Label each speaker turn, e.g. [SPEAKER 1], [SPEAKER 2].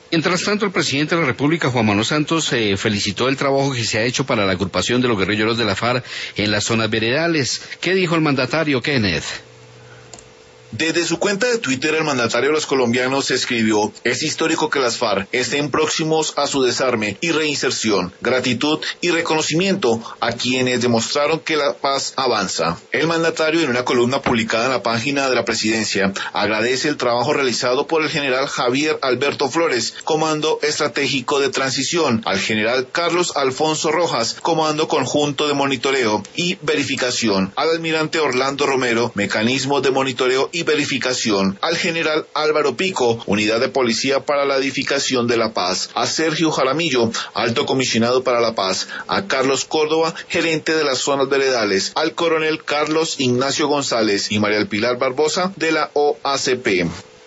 [SPEAKER 1] Mientras tanto, el presidente de la República, Juan Manuel Santos, felicitó el trabajo que se ha hecho para la agrupación de los guerrilleros de la FARC en las zonas veredales. ¿Qué dijo el mandatario, Kenneth?
[SPEAKER 2] Desde su cuenta de Twitter, el mandatario de los colombianos escribió: es histórico que las FARC estén próximos a su desarme y reinserción. Gratitud y reconocimiento a quienes demostraron que la paz avanza. El mandatario, en una columna publicada en la página de la presidencia, agradece el trabajo realizado por el general Javier Alberto Flores, Comando Estratégico de Transición, al general Carlos Alfonso Rojas, Comando Conjunto de Monitoreo y Verificación, al almirante Orlando Romero, Mecanismo de Monitoreo y Verificación, al general Álvaro Pico, Unidad de Policía para la Edificación de la Paz, a Sergio Jaramillo, Alto Comisionado para la Paz, a Carlos Córdoba, gerente de las zonas veredales, al coronel Carlos Ignacio González y María del Pilar Barbosa de la OACP.